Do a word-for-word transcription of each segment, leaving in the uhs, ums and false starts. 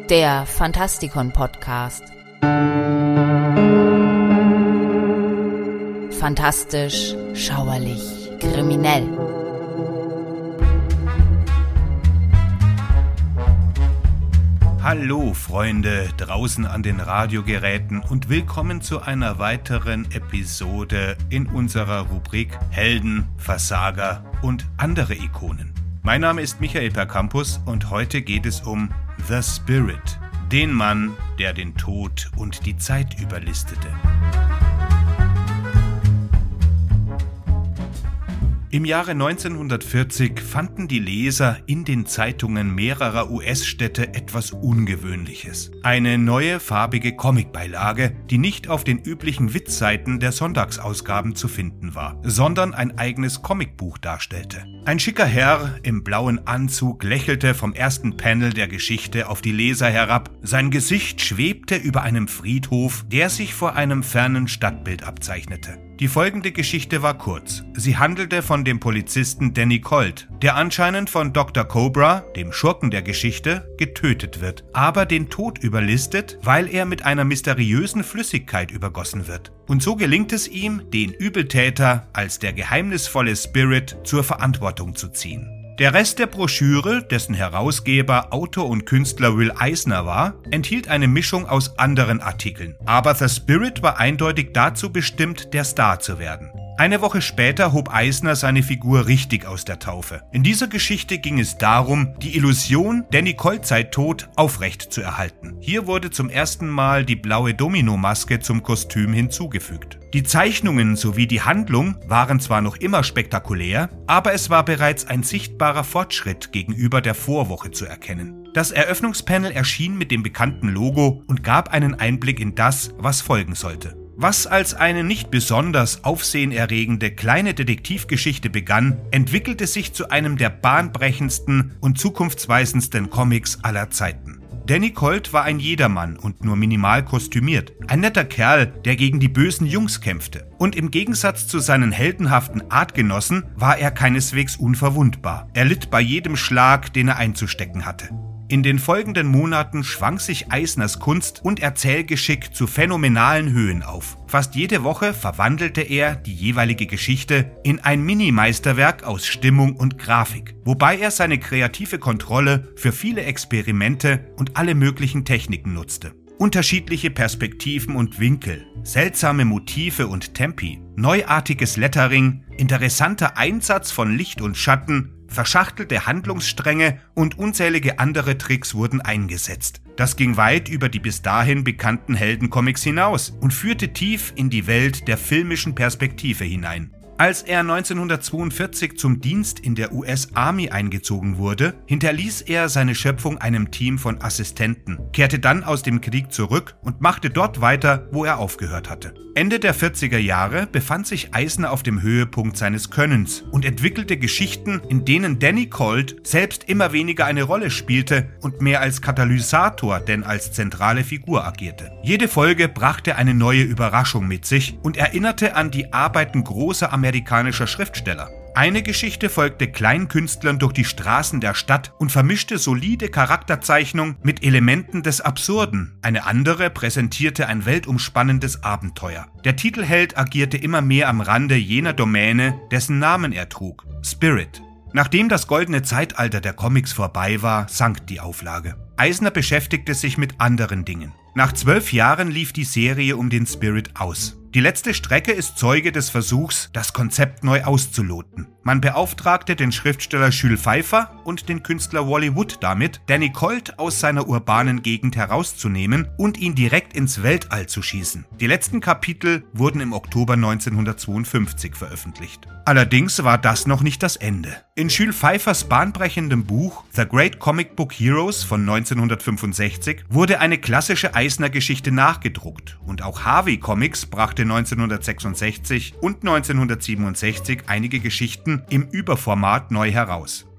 Der Fantastikon-Podcast. Fantastisch, schauerlich, kriminell. Hallo Freunde draußen an den Radiogeräten und willkommen zu einer weiteren Episode in unserer Rubrik Helden, Versager und andere Ikonen. Mein Name ist Michael Percampus und heute geht es um The Spirit, den Mann, der den Tod und die Zeit überlistete. Im Jahre neunzehnhundertvierzig fanden die Leser in den Zeitungen mehrerer U S-Städte etwas Ungewöhnliches. Eine neue farbige Comicbeilage, die nicht auf den üblichen Witzseiten der Sonntagsausgaben zu finden war, sondern ein eigenes Comicbuch darstellte. Ein schicker Herr im blauen Anzug lächelte vom ersten Panel der Geschichte auf die Leser herab. Sein Gesicht schwebte über einem Friedhof, der sich vor einem fernen Stadtbild abzeichnete. Die folgende Geschichte war kurz. Sie handelte von dem Polizisten Danny Colt, der anscheinend von Doktor Cobra, dem Schurken der Geschichte, getötet wird, aber den Tod überlistet, weil er mit einer mysteriösen Flüssigkeit übergossen wird. Und so gelingt es ihm, den Übeltäter als der geheimnisvolle Spirit zur Verantwortung zu ziehen. Der Rest der Broschüre, dessen Herausgeber Autor und Künstler Will Eisner war, enthielt eine Mischung aus anderen Artikeln. Aber The Spirit war eindeutig dazu bestimmt, der Star zu werden. Eine Woche später hob Eisner seine Figur richtig aus der Taufe. In dieser Geschichte ging es darum, die Illusion, Danny Colt sei tot, aufrecht zu erhalten. Hier wurde zum ersten Mal die blaue Domino-Maske zum Kostüm hinzugefügt. Die Zeichnungen sowie die Handlung waren zwar noch immer spektakulär, aber es war bereits ein sichtbarer Fortschritt gegenüber der Vorwoche zu erkennen. Das Eröffnungspanel erschien mit dem bekannten Logo und gab einen Einblick in das, was folgen sollte. Was als eine nicht besonders aufsehenerregende kleine Detektivgeschichte begann, entwickelte sich zu einem der bahnbrechendsten und zukunftsweisendsten Comics aller Zeiten. Danny Colt war ein Jedermann und nur minimal kostümiert. Ein netter Kerl, der gegen die bösen Jungs kämpfte. Und im Gegensatz zu seinen heldenhaften Artgenossen war er keineswegs unverwundbar. Er litt bei jedem Schlag, den er einzustecken hatte. In den folgenden Monaten schwang sich Eisners Kunst und Erzählgeschick zu phänomenalen Höhen auf. Fast jede Woche verwandelte er die jeweilige Geschichte in ein Mini-Meisterwerk aus Stimmung und Grafik, wobei er seine kreative Kontrolle für viele Experimente und alle möglichen Techniken nutzte. Unterschiedliche Perspektiven und Winkel, seltsame Motive und Tempi, neuartiges Lettering, interessanter Einsatz von Licht und Schatten, verschachtelte Handlungsstränge und unzählige andere Tricks wurden eingesetzt. Das ging weit über die bis dahin bekannten Heldencomics hinaus und führte tief in die Welt der filmischen Perspektive hinein. Als er neunzehnhundertzweiundvierzig zum Dienst in der U S Army eingezogen wurde, hinterließ er seine Schöpfung einem Team von Assistenten, kehrte dann aus dem Krieg zurück und machte dort weiter, wo er aufgehört hatte. Ende der vierziger Jahre befand sich Eisner auf dem Höhepunkt seines Könnens und entwickelte Geschichten, in denen Danny Colt selbst immer weniger eine Rolle spielte und mehr als Katalysator denn als zentrale Figur agierte. Jede Folge brachte eine neue Überraschung mit sich und erinnerte an die Arbeiten großer amerikanischer Schriftsteller. Eine Geschichte folgte Kleinkünstlern durch die Straßen der Stadt und vermischte solide Charakterzeichnung mit Elementen des Absurden. Eine andere präsentierte ein weltumspannendes Abenteuer. Der Titelheld agierte immer mehr am Rande jener Domäne, dessen Namen er trug: Spirit. Nachdem das goldene Zeitalter der Comics vorbei war, sank die Auflage. Eisner beschäftigte sich mit anderen Dingen. Nach zwölf Jahren lief die Serie um den Spirit aus. Die letzte Strecke ist Zeuge des Versuchs, das Konzept neu auszuloten. Man beauftragte den Schriftsteller Jules Feiffer und den Künstler Wally Wood damit, Danny Colt aus seiner urbanen Gegend herauszunehmen und ihn direkt ins Weltall zu schießen. Die letzten Kapitel wurden im Oktober neunzehnhundertzweiundfünfzig veröffentlicht. Allerdings war das noch nicht das Ende. In Jules Pfeiffers bahnbrechendem Buch The Great Comic Book Heroes von neunzehnhundertfünfundsechzig wurde eine klassische Eisner-Geschichte nachgedruckt und auch Harvey Comics brachte neunzehnhundertsechsundsechzig und neunzehnhundertsiebenundsechzig einige Geschichten im Überformat neu heraus.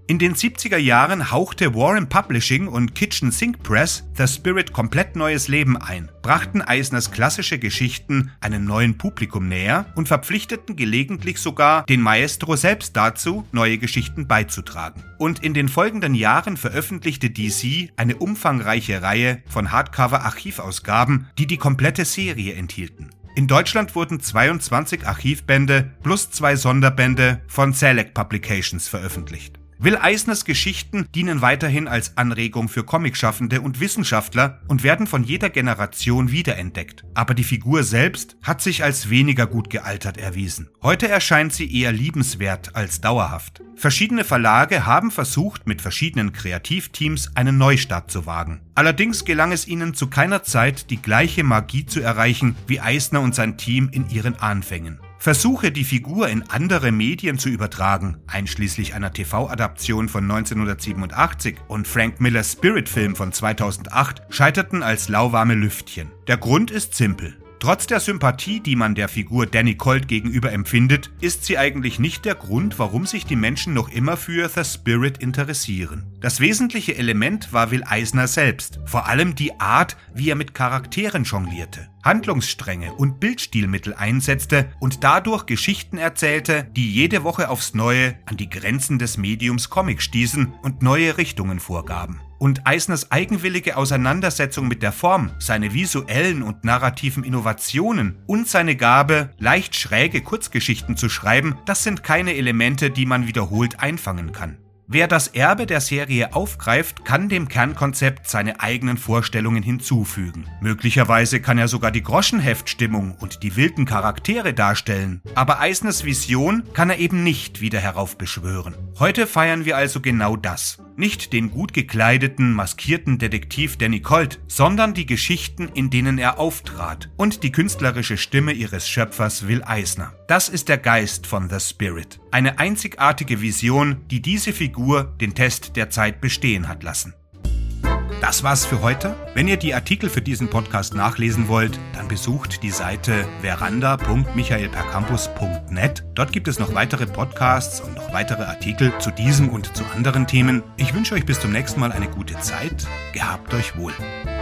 In den siebziger Jahren hauchte Warren Publishing und Kitchen Sink Press The Spirit komplett neues Leben ein, brachten Eisners klassische Geschichten einem neuen Publikum näher und verpflichteten gelegentlich sogar den Maestro selbst dazu, neue Geschichten beizutragen. Und in den folgenden Jahren veröffentlichte D C eine umfangreiche Reihe von Hardcover-Archivausgaben, die die komplette Serie enthielten. In Deutschland wurden zweiundzwanzig Archivbände plus zwei Sonderbände von Select Publications veröffentlicht. Will Eisners Geschichten dienen weiterhin als Anregung für Comicschaffende und Wissenschaftler und werden von jeder Generation wiederentdeckt. Aber die Figur selbst hat sich als weniger gut gealtert erwiesen. Heute erscheint sie eher liebenswert als dauerhaft. Verschiedene Verlage haben versucht, mit verschiedenen Kreativteams einen Neustart zu wagen. Allerdings gelang es ihnen zu keiner Zeit, die gleiche Magie zu erreichen wie Eisner und sein Team in ihren Anfängen. Versuche, die Figur in andere Medien zu übertragen, einschließlich einer T V-Adaption von neunzehnhundertsiebenundachtzig und Frank Millers Spirit-Film von zweitausendacht, scheiterten als lauwarme Lüftchen. Der Grund ist simpel. Trotz der Sympathie, die man der Figur Danny Colt gegenüber empfindet, ist sie eigentlich nicht der Grund, warum sich die Menschen noch immer für The Spirit interessieren. Das wesentliche Element war Will Eisner selbst, vor allem die Art, wie er mit Charakteren jonglierte, Handlungsstränge und Bildstilmittel einsetzte und dadurch Geschichten erzählte, die jede Woche aufs Neue an die Grenzen des Mediums Comic stießen und neue Richtungen vorgaben. Und Eisners eigenwillige Auseinandersetzung mit der Form, seine visuellen und narrativen Innovationen und seine Gabe, leicht schräge Kurzgeschichten zu schreiben, das sind keine Elemente, die man wiederholt einfangen kann. Wer das Erbe der Serie aufgreift, kann dem Kernkonzept seine eigenen Vorstellungen hinzufügen. Möglicherweise kann er sogar die Groschenheftstimmung und die wilden Charaktere darstellen, aber Eisners Vision kann er eben nicht wieder heraufbeschwören. Heute feiern wir also genau das. Nicht den gut gekleideten, maskierten Detektiv Danny Colt, sondern die Geschichten, in denen er auftrat und die künstlerische Stimme ihres Schöpfers Will Eisner. Das ist der Geist von The Spirit. Eine einzigartige Vision, die diese Figur den Test der Zeit bestehen hat lassen. Das war's für heute. Wenn ihr die Artikel für diesen Podcast nachlesen wollt, dann besucht die Seite veranda punkt michael per campus punkt net. Dort gibt es noch weitere Podcasts und noch weitere Artikel zu diesem und zu anderen Themen. Ich wünsche euch bis zum nächsten Mal eine gute Zeit. Gehabt euch wohl.